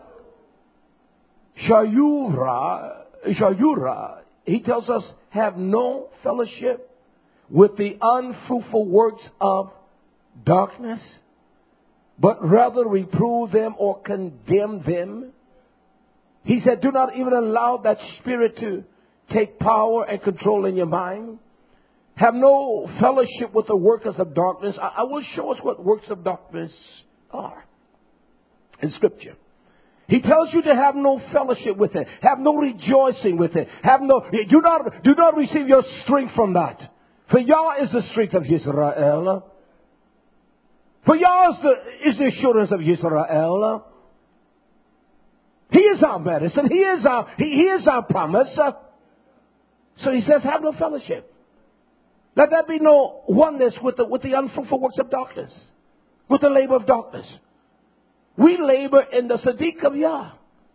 Shayura. He tells us, have no fellowship with the unfruitful works of darkness, but rather reprove them or condemn them. He said, do not even allow that spirit to take power and control in your mind. Have no fellowship with the workers of darkness. I will show us what works of darkness are in Scripture. He tells you to have no fellowship with it. Have no rejoicing with it. Do not receive your strength from that. For Yah is the strength of Israel. For Yah is the assurance of Israel. He is our medicine. He is our promise. So he says, have no fellowship. Let there be no oneness with the unfruitful works of darkness, with the labor of darkness. We labor in the Sadiq of Yah.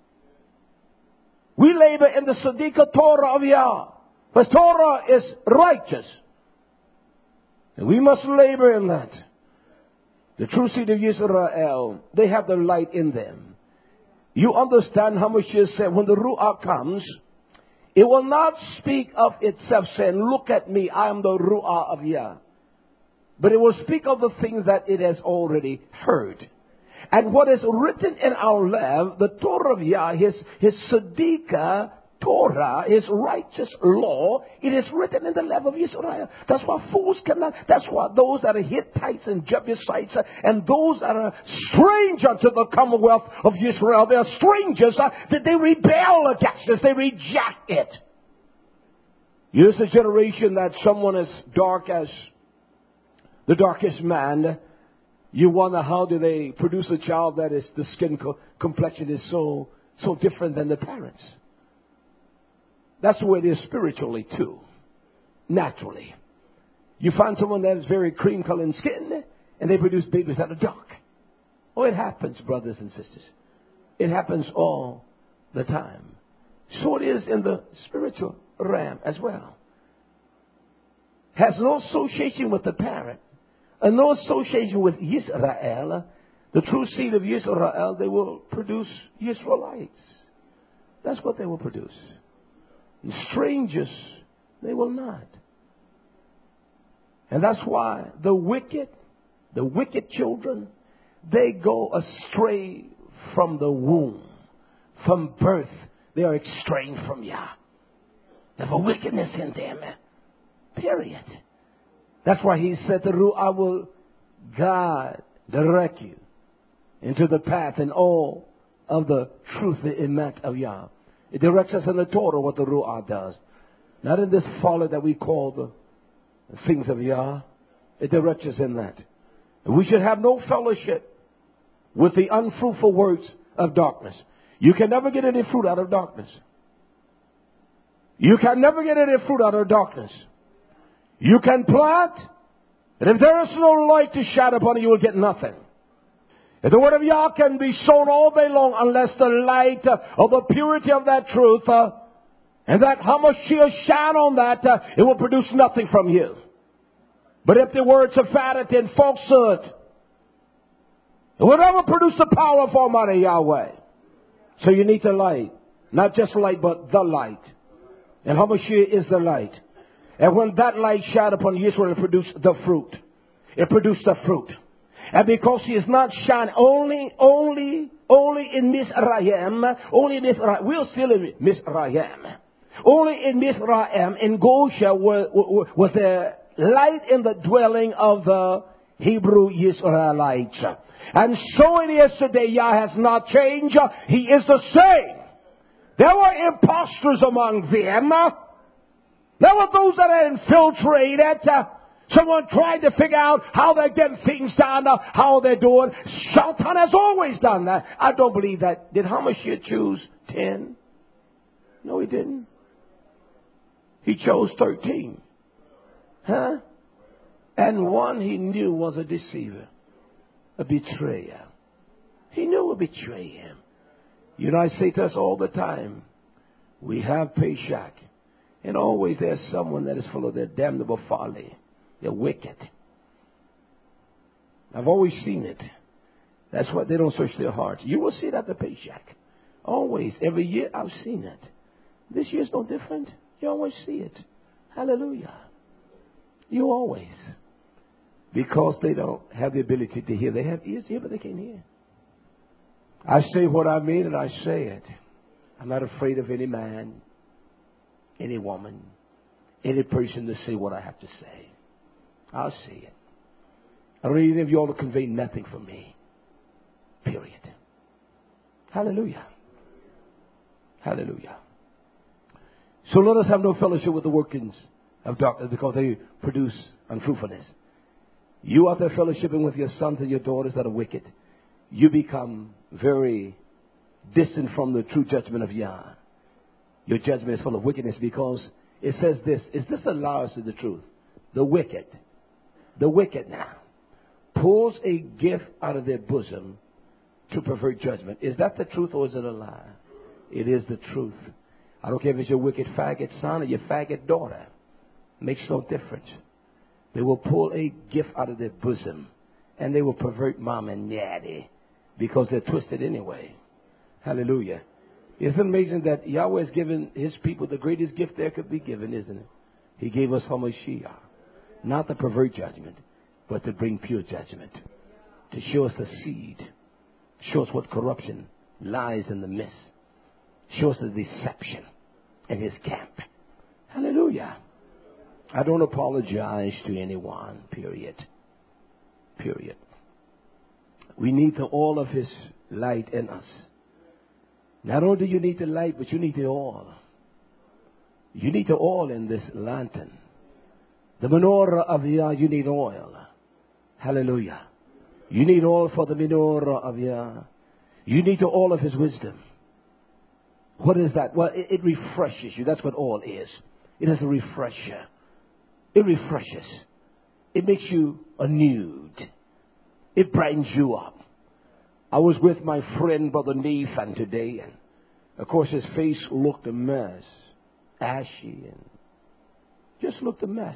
We labor in the Sadiq Torah of Yah. But Torah is righteous. And we must labor in that. The true seed of Israel, they have the light in them. You understand how much you said when the Ruach comes, it will not speak of itself saying, look at me, I am the Ruach of Yah. But it will speak of the things that it has already heard. And what is written in our left, the Torah of Yah, his Sadiqa Torah, his righteous law, it is written in the left of Israel. That's why fools cannot, that's why those that are Hittites and Jebusites and those that are strange unto the commonwealth of Israel, they are strangers, that they rebel against this, they reject it. Here's a generation that someone as dark as the darkest man. You wonder how do they produce a child that is the skin complexion is so different than the parents. That's the way it is spiritually too. Naturally. You find someone that is very cream colored skin and they produce babies that are dark. Oh, it happens, brothers and sisters. It happens all the time. So it is in the spiritual realm as well. Has no association with the parent. And no association with Israel, the true seed of Israel, they will produce Israelites. That's what they will produce. And strangers, they will not. And that's why the wicked children, they go astray from the womb. From birth, they are estranged from Yah. There's a wickedness in them. Period. That's why he said to Ruah will guide, direct you into the path and all of the truth, the emet of Yah. It directs us in the Torah what the Ruah does. Not in this folly that we call the things of Yah. It directs us in that. And we should have no fellowship with the unfruitful works of darkness. You can never get any fruit out of darkness. You can never get any fruit out of darkness. You can plant, and if there is no light to shine upon it, you will get nothing. If the word of Yah can be sown all day long, unless the light of the purity of that truth and that Hamashiach shine on that, it will produce nothing from you. But if the words of vanity and falsehood, it will never produce the power of Almighty Yahweh. So you need the light, not just light, but the light. And Hamashiach is the light. And when that light shone upon Israel, it produced the fruit. It produced the fruit. And because he is not shine only in Mizraim, we're still in Mizraim. Only in Mizraim, in Goshen, was the light in the dwelling of the Hebrew Israelites. And so it is today. Yah has not changed. He is the same. There were impostors among them. There were those that had infiltrated. Someone trying to figure out how they're getting things done, how they're doing. Shaitan has always done that. I don't believe that. Did Hamashiach choose 10? No, he didn't. He chose 13. Huh? And one he knew was a deceiver, a betrayer. He knew we'd betray him. You know, I say to us all the time, we have Peshach. And always there's someone that is full of their damnable folly. They're wicked. I've always seen it. That's why they don't search their hearts. You will see it at the Peshach. Always. Every year I've seen it. This year's no different. You always see it. Hallelujah. You always. Because they don't have the ability to hear. They have ears to hear, but they can't hear. I say what I mean and I say it. I'm not afraid of any man, any woman, any person to say what I have to say. I'll say it. I don't need any of you all to convey nothing from me. Period. Hallelujah. Hallelujah. So let us have no fellowship with the workings of darkness because they produce unfruitfulness. You out there fellowshipping with your sons and your daughters that are wicked, you become very distant from the true judgment of Yah. Your judgment is full of wickedness because it says this. Is this the last of the truth? The wicked now, pulls a gift out of their bosom to pervert judgment. Is that the truth or is it a lie? It is the truth. I don't care if it's your wicked faggot son or your faggot daughter. Makes no difference. They will pull a gift out of their bosom and they will pervert mom and daddy because they're twisted anyway. Hallelujah. Isn't it amazing that Yahweh has given his people the greatest gift there could be given, isn't it? He gave us HaMashiach. Not to pervert judgment, but to bring pure judgment. To show us the seed. Show us what corruption lies in the midst. Show us the deception in his camp. Hallelujah. I don't apologize to anyone, period. Period. We need the oil of his light in us. Not only do you need the light, but you need the oil. You need the oil in this lantern. The menorah of Yah, you need oil. Hallelujah. You need oil for the menorah of Yah. You need the oil of his wisdom. What is that? Well, it refreshes you. That's what oil is. It is a refresher. It refreshes. It makes you renewed. It brightens you up. I was with my friend, Brother Nathan, today, and of course his face looked a mess. Ashy and just looked a mess.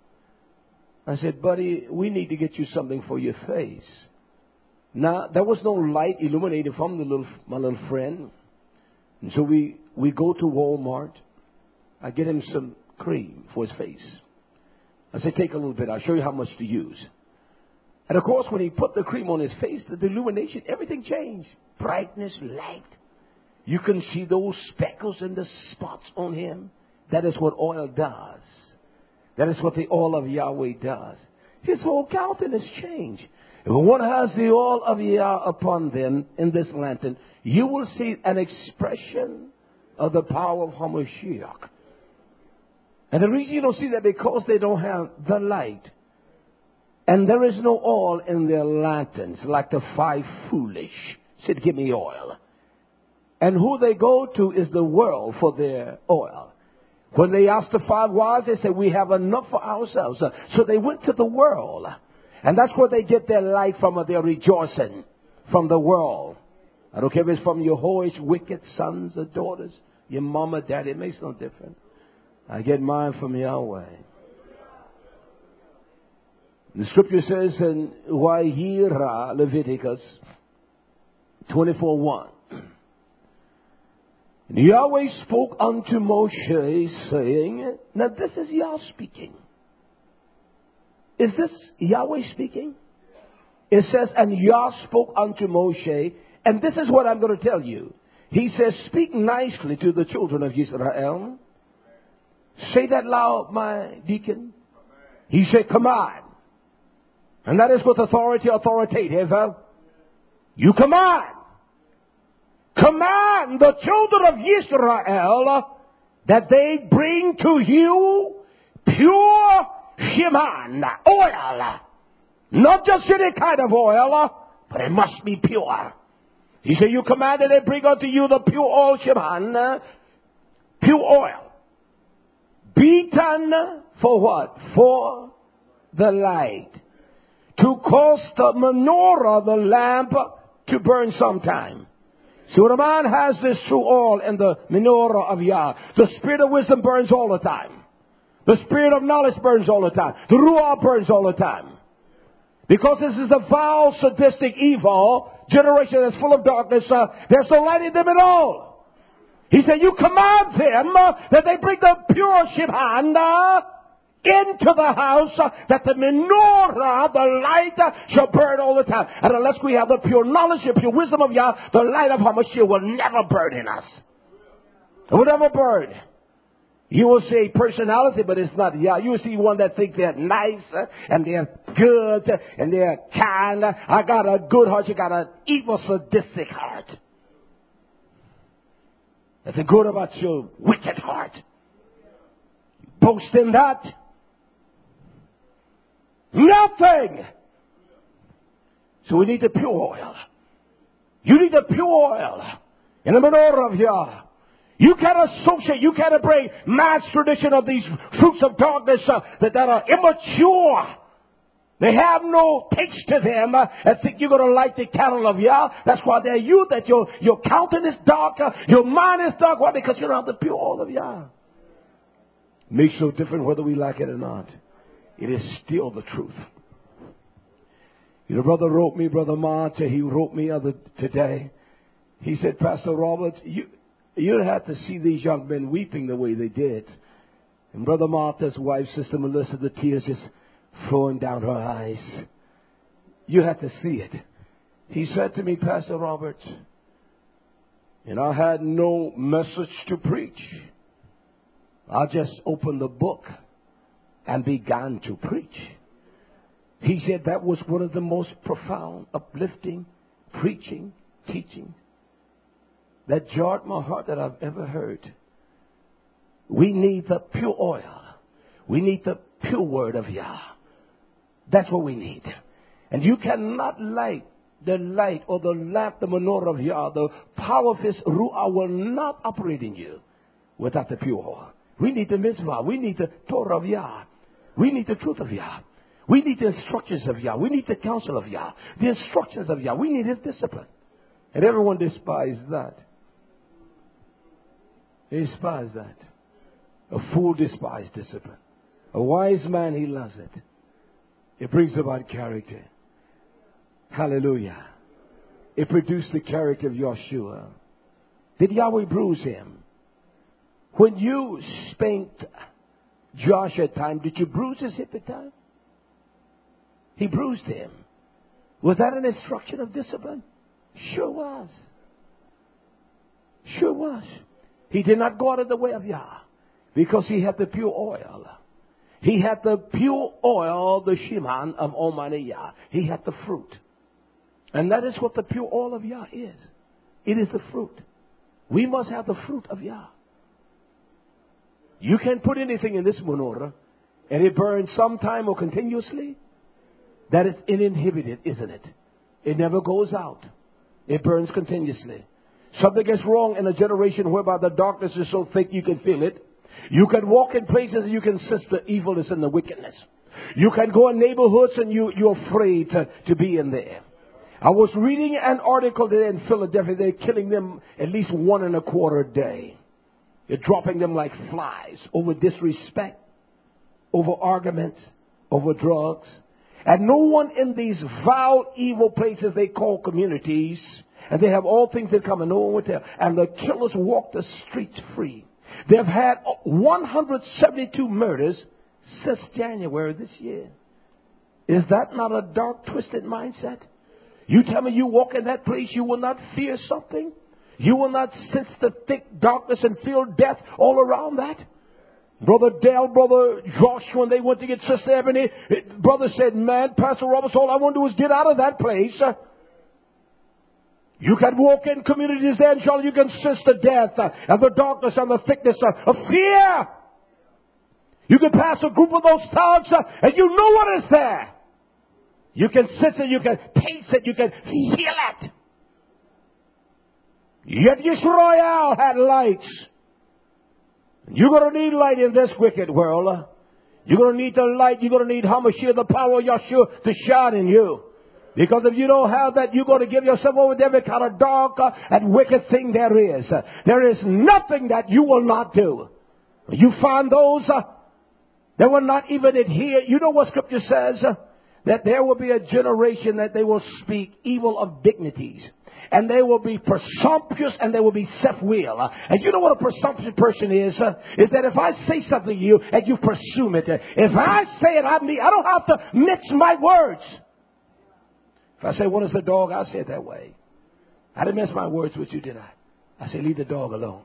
I said, buddy, we need to get you something for your face. Now, there was no light illuminated from my little friend. And so we go to Walmart. I get him some cream for his face. I said, take a little bit. I'll show you how much to use. And of course, when he put the cream on his face, the illumination, everything changed. Brightness, light. You can see those speckles and the spots on him. That is what oil does. That is what the oil of Yahweh does. His whole countenance changed. If one has the oil of Yah upon them in this lantern, you will see an expression of the power of HaMashiach. And the reason you don't see that because they don't have the light. And there is no oil in their lanterns like the five foolish. Said, give me oil. And who they go to is the world for their oil. When they asked the five wise, they said, we have enough for ourselves. So they went to the world. And that's where they get their light from, their rejoicing from the world. I don't care if it's from your whorish, wicked sons or daughters, your mama, daddy, it makes no difference. I get mine from Yahweh. The scripture says in Wahira, Leviticus 24:1. Yahweh spoke unto Moshe, saying, now this is Yah speaking. Is this Yahweh speaking? It says, and Yah spoke unto Moshe, and this is what I'm going to tell you. He says, speak nicely to the children of Israel. Say that loud, my deacon. He said, command. And that is with authority, authoritative. You command. Command the children of Israel that they bring to you pure Sheman oil. Not just any kind of oil, but it must be pure. He said, you command that they bring unto you the pure oil Sheman, pure oil. Beaten for what? For the light. To cause the menorah, the lamp, to burn sometime. So when a man has this true oil and the menorah of Yah, the spirit of wisdom burns all the time. The spirit of knowledge burns all the time. The ruah burns all the time. Because this is a foul, sadistic, evil generation that's full of darkness, there's no light in them at all. He said, you command them that they bring the pure Shimhan into the house, that the menorah, the light, shall burn all the time. And unless we have the pure knowledge, the pure wisdom of Yah, the light of HaMashiach will never burn in us. It will never burn. You will see personality, but it's not Yah. You will see one that thinks they're nice, and they're good, and they're kind. I got a good heart. You got an evil, sadistic heart. That's the good about your wicked heart. Boast in that. Nothing. So we need the pure oil. You need the pure oil in the menorah of Yah. You can't associate, you can't bring man's tradition of these fruits of darkness that are immature. They have no taste to them and think you're going to light the candle of Yah. That's why they're you, that your countenance is dark, your mind is dark. Why? Because you don't have the pure oil of Yah. Makes no difference whether we like it or not. It is still the truth. You know, brother wrote me, Brother Marta, he wrote me today. He said, Pastor Roberts, you don't have to see these young men weeping the way they did. And Brother Martha's wife, Sister Melissa, the tears just flowing down her eyes. You have to see it. He said to me, Pastor Roberts, and I had no message to preach. I just opened the book and began to preach. He said that was one of the most profound, uplifting, preaching, teaching that jarred my heart that I've ever heard. We need the pure oil. We need the pure word of Yah. That's what we need. And you cannot light the light or the lamp, the menorah of Yah. The power of His ruah will not operate in you without the pure oil. We need the mitzvah. We need the Torah of Yah. We need the truth of Yah. We need the instructions of Yah. We need the counsel of Yah. The instructions of Yah. We need His discipline. And everyone despises that. They despise that. A fool despises discipline. A wise man, he loves it. It brings about character. Hallelujah. It produced the character of Yeshua. Did Yahweh bruise him? When you spanked Josh at time, did you bruise his hip at time? He bruised him. Was that an instruction of discipline? Sure was. Sure was. He did not go out of the way of Yah because he had the pure oil. He had the pure oil, the Shimhan of Almighty Yah. He had the fruit. And that is what the pure oil of Yah is. It is the fruit. We must have the fruit of Yah. You can put anything in this menorah and it burns sometime or continuously. That is uninhibited, isn't it? It never goes out. It burns continuously. Something is wrong in a generation whereby the darkness is so thick you can feel it. You can walk in places and you can sense the evilness and the wickedness. You can go in neighborhoods and you're afraid to be in there. I was reading an article today in Philadelphia. They're killing them at least 1.25 a day. They're dropping them like flies over disrespect, over arguments, over drugs. And no one in these vile, evil places they call communities, and they have all things that come and no one will tell. And the killers walk the streets free. They've had 172 murders since January this year. Is that not a dark, twisted mindset? You tell me you walk in that place, you will not fear something? You will not sense the thick darkness and feel death all around that? Brother Dale, Brother Josh, when they went to get Sister Ebony, brother said, man, Pastor Roberts, all I want to do is get out of that place. You can walk in communities there and you can sense the death and the darkness and the thickness of fear. You can pass a group of those towns and you know what is there. You can sense it, you can taste it, you can feel it. Yet Yisrael had lights. You're going to need light in this wicked world. You're going to need the light. You're going to need HaMashiach, the power of Yeshua, to shine in you. Because if you don't have that, you're going to give yourself over to every kind of dark and wicked thing there is. There is nothing that you will not do. You find those that will not even adhere. You know what Scripture says? That there will be a generation that they will speak evil of dignities. And they will be presumptuous and they will be self-will. And you know what a presumptuous person is? Is that if I say something to you and you presume it, if I say it, I don't have to mix my words. If I say, what is the dog? I'll say it that way. I didn't mix my words with you, did I? I say, leave the dog alone.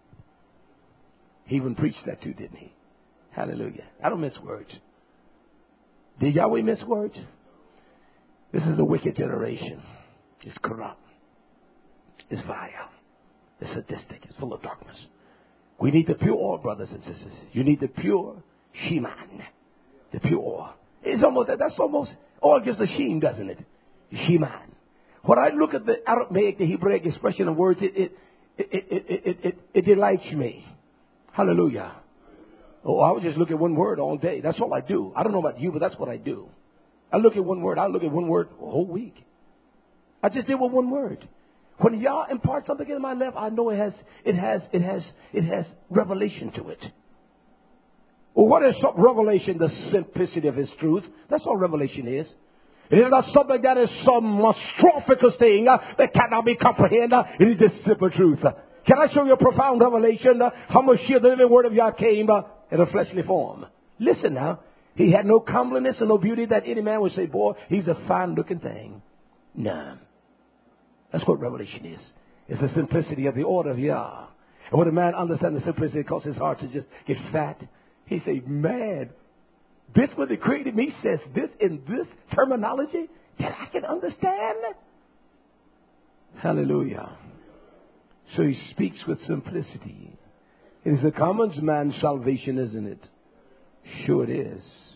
He even preached that too, didn't he? Hallelujah. I don't mix words. Did Yahweh mix words? This is the wicked generation. It's corrupt. It's vile. It's sadistic. It's full of darkness. We need the pure oil, brothers and sisters. You need the pure Sheman. The pure oil. That's almost, oil gives a sheen, doesn't it? Sheman. When I look at the Aramaic, the Hebraic expression of words, it delights me. Hallelujah. Oh, I would just look at one word all day. That's all I do. I don't know about you, but that's what I do. I look at one word. I look at one word a whole week. I just deal with one word. When Yah imparts something in my life, I know it has revelation to it. Well, what is revelation? The simplicity of His truth. That's all revelation is. It is not something that is some monstrous thing that cannot be comprehended. It is the simple truth. Can I show you a profound revelation? How much the living word of Yah came in a fleshly form. Listen now. He had no comeliness and no beauty that any man would say, boy, he's a fine looking thing. No. That's what revelation is. It's the simplicity of the order of Yah. And when a man understands the simplicity, it causes his heart to just get fat. He say, man, this when He created me says this in this terminology that I can understand. Hallelujah. So He speaks with simplicity. It is a common man's salvation, isn't it? Sure it is.